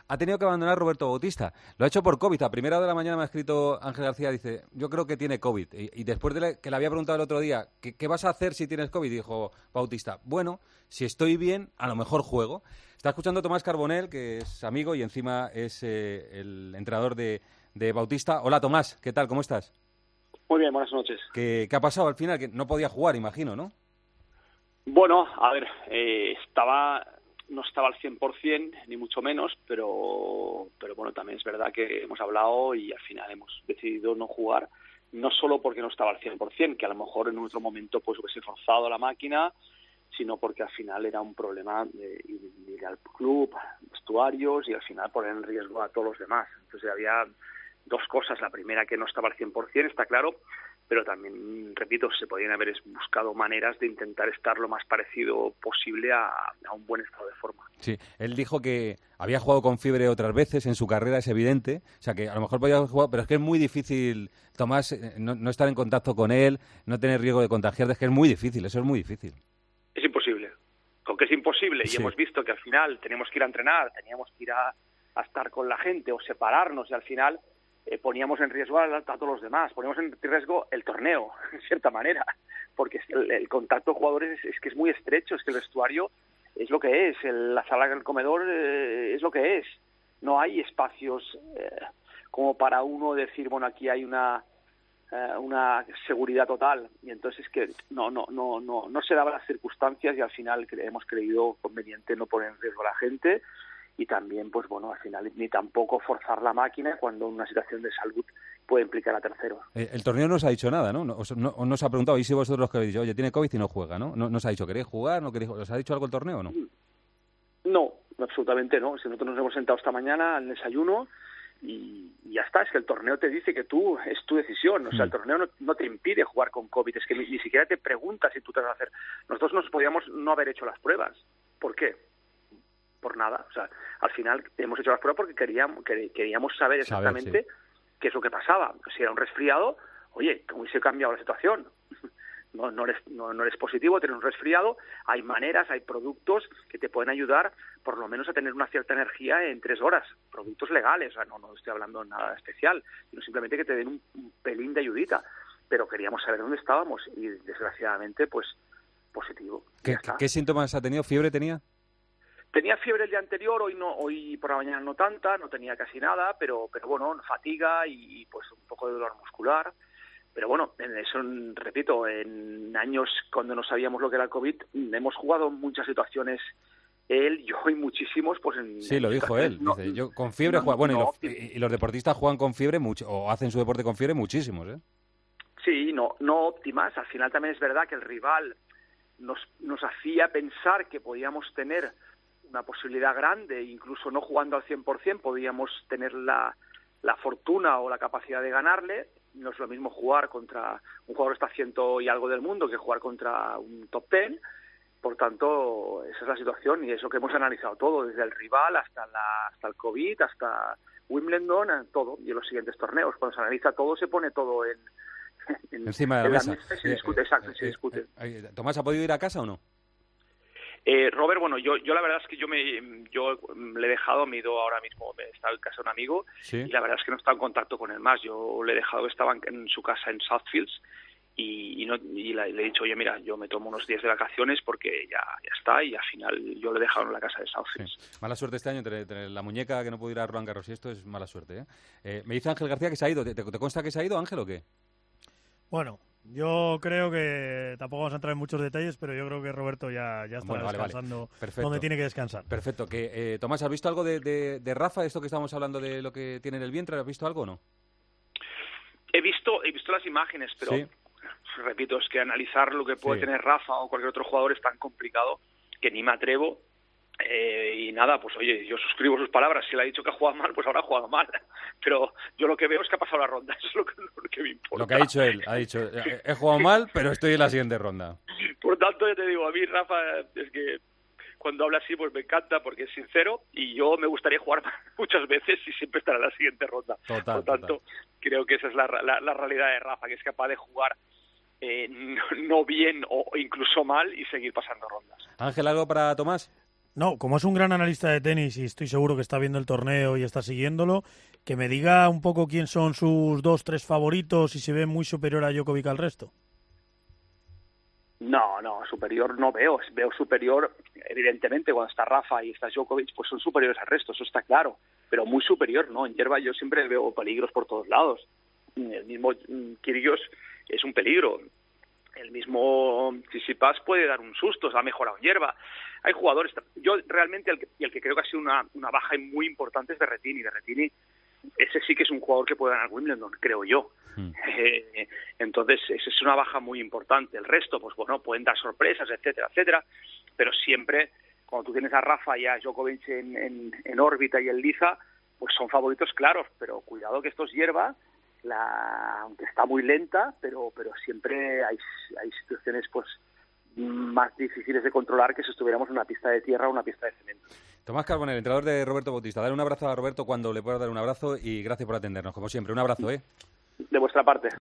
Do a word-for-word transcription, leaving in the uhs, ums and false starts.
ha tenido que abandonar Roberto Bautista. Lo ha hecho por COVID. A primera hora de la mañana me ha escrito Ángel García, dice, yo creo que tiene COVID. Y, y después de le, que le había preguntado el otro día, ¿qué, ¿qué vas a hacer si tienes COVID? Dijo Bautista, bueno, si estoy bien, a lo mejor juego. Está escuchando Tomás Carbonell, que es amigo y encima es eh, el entrenador de, de Bautista. Hola, Tomás, ¿qué tal? ¿Cómo estás? Muy bien, buenas noches. ¿Qué, qué ha pasado al final? Que no podía jugar, imagino, ¿no? Bueno, a ver, eh, estaba no estaba al cien por ciento, ni mucho menos, pero pero bueno, también es verdad que hemos hablado y al final hemos decidido no jugar, no solo porque no estaba al cien por ciento, que a lo mejor en otro momento pues hubiese forzado la máquina, sino porque al final era un problema de ir al club, vestuarios y al final poner en riesgo a todos los demás. Entonces había dos cosas. La primera, que no estaba al cien por ciento, está claro, pero también, repito, se podían haber buscado maneras de intentar estar lo más parecido posible a, a un buen estado de forma. Sí, él dijo que había jugado con fiebre otras veces en su carrera, es evidente, o sea que a lo mejor podía haber jugado, pero es que es muy difícil, Tomás, no, no estar en contacto con él, no tener riesgo de contagiarte, es que es muy difícil, eso es muy difícil. Es imposible, con que es imposible, y sí. hemos visto que al final teníamos que ir a entrenar, teníamos que ir a, a estar con la gente o separarnos, y al final Eh, poníamos en riesgo a, a todos los demás, poníamos en riesgo el torneo, en cierta manera, porque el, el contacto de jugadores es, es que es muy estrecho, es que el vestuario es lo que es, el, la sala del comedor eh, es lo que es, no hay espacios eh, como para uno decir, bueno, aquí hay una eh, una seguridad total, y entonces es que no no no no no se daban las circunstancias y al final cre- hemos creído conveniente no poner en riesgo a la gente. Y también, pues bueno, al final ni tampoco forzar la máquina cuando una situación de salud puede implicar a terceros. Eh, el torneo no os ha dicho nada, ¿no? Os, no, no os ha preguntado, y si vosotros los que habéis dicho, oye, tiene COVID y no juega, ¿no? No, no os ha dicho, ¿queréis jugar? ¿No queréis jugar? ¿Os ha dicho algo el torneo o no? No, absolutamente no. Si nosotros nos hemos sentado esta mañana al desayuno y, y ya está, es que el torneo te dice que tú, es tu decisión, o sea, el torneo no, no te impide jugar con COVID, es que ni, ni siquiera te pregunta si tú te vas a hacer. Nosotros nos podíamos no haber hecho las pruebas. ¿Por qué? Por nada, o sea, al final hemos hecho las pruebas porque queríamos queríamos saber exactamente saber, sí. qué es lo que pasaba. Si era un resfriado, oye, ¿cómo hubiese cambiado la situación? No, no, eres, no, no eres positivo, tienes un resfriado, hay maneras, hay productos que te pueden ayudar por lo menos a tener una cierta energía en tres horas, productos legales, o sea, no, no estoy hablando de nada especial, sino simplemente que te den un, un pelín de ayudita, pero queríamos saber dónde estábamos y desgraciadamente, pues, positivo. ¿Qué, ¿Qué síntomas ha tenido? ¿Fiebre tenía? Tenía fiebre el día anterior, hoy no, hoy por la mañana no tanta, no tenía casi nada, pero pero bueno, fatiga y pues un poco de dolor muscular. Pero bueno, en eso, repito, en años cuando no sabíamos lo que era el COVID, hemos jugado muchas situaciones, él, yo y muchísimos, pues en... Sí, lo dijo él, no, dice, yo con fiebre no, juego, bueno, no, y, los, y los deportistas juegan con fiebre mucho, o hacen su deporte con fiebre muchísimos, ¿eh? Sí, no, no óptimas, al final también es verdad que el rival nos, nos hacía pensar que podíamos tener una posibilidad grande, incluso no jugando al cien por ciento, podíamos tener la, la fortuna o la capacidad de ganarle. No es lo mismo jugar contra un jugador que está ciento y algo del mundo que jugar contra un top ten. Por tanto, esa es la situación y eso que hemos analizado todo, desde el rival hasta la, hasta el COVID, hasta Wimbledon, todo, y en los siguientes torneos. Cuando se analiza todo, se pone todo en, en encima de la en mesa. La mesa y se discute, exacto, eh, se discute. Eh, eh, ¿Tomás ha podido ir a casa o no? Eh, Robert, bueno, yo yo la verdad es que yo me yo le he dejado, me he ido ahora mismo, he estado en casa de un amigo, ¿sí? Y la verdad es que no he estado en contacto con él más. Yo le he dejado que estaba en, en su casa en Southfields y, y, no, y le, le he dicho, oye, mira, yo me tomo unos días de vacaciones porque ya, ya está, y al final yo le he dejado en la casa de Southfields. Sí. Mala suerte este año entre, entre la muñeca que no puede ir a Roland Garros y esto es mala suerte, ¿eh? Eh, me dice Ángel García que se ha ido. ¿Te, te consta que se ha ido, Ángel, o qué? Bueno, yo creo que tampoco vamos a entrar en muchos detalles, pero yo creo que Roberto ya, ya está bueno, descansando vale, vale. donde tiene que descansar. Perfecto. Que, eh, Tomás, ¿has visto algo de, de, de Rafa, esto que estamos hablando de lo que tiene en el vientre? ¿Has visto algo o no? He visto, he visto las imágenes, pero ¿sí? Repito, es que analizar lo que puede sí. tener Rafa o cualquier otro jugador es tan complicado que ni me atrevo. Eh, y nada, pues oye, yo suscribo sus palabras. Si él ha dicho que ha jugado mal, pues ahora ha jugado mal. Pero yo lo que veo es que ha pasado la ronda. Eso es lo que, lo que me importa. Lo que ha dicho él, ha dicho, he jugado mal, pero estoy en la siguiente ronda. Por tanto, yo te digo, a mí Rafa, es que cuando habla así, pues me encanta porque es sincero y yo me gustaría jugar muchas veces y siempre estar en la siguiente ronda. Total, Por tanto, total. creo que esa es la, la, la realidad de Rafa, que es capaz de jugar eh, no, no bien o incluso mal y seguir pasando rondas. Ángel, ¿algo para Tomás? No, como es un gran analista de tenis y estoy seguro que está viendo el torneo y está siguiéndolo, que me diga un poco quién son sus dos, tres favoritos y si ve muy superior a Djokovic al resto. No, no, superior no veo. Veo superior, evidentemente, cuando está Rafa y está Djokovic, pues son superiores al resto, eso está claro. Pero muy superior, ¿no? En hierba yo siempre veo peligros por todos lados. El mismo Kyrgios es un peligro. El mismo Tsitsipas puede dar un susto, se ha mejorado en hierba. Hay jugadores... Yo realmente el que, el que creo que ha sido una, una baja muy importante es Berrettini. Berrettini, ese sí que es un jugador que puede ganar Wimbledon, creo yo. Mm. Eh, entonces, esa es una baja muy importante. El resto, pues bueno, pueden dar sorpresas, etcétera, etcétera. Pero siempre, cuando tú tienes a Rafa y a Djokovic en, en, en órbita y en liza, pues son favoritos claros. Pero cuidado que esto es hierba, la, aunque está muy lenta, pero pero siempre hay, hay situaciones pues más difíciles de controlar que si estuviéramos en una pista de tierra o una pista de cemento. Tomás Carbonell, entrenador de Roberto Bautista. Dale un abrazo a Roberto cuando le puedas dar un abrazo y gracias por atendernos, como siempre. Un abrazo, ¿eh? De vuestra parte.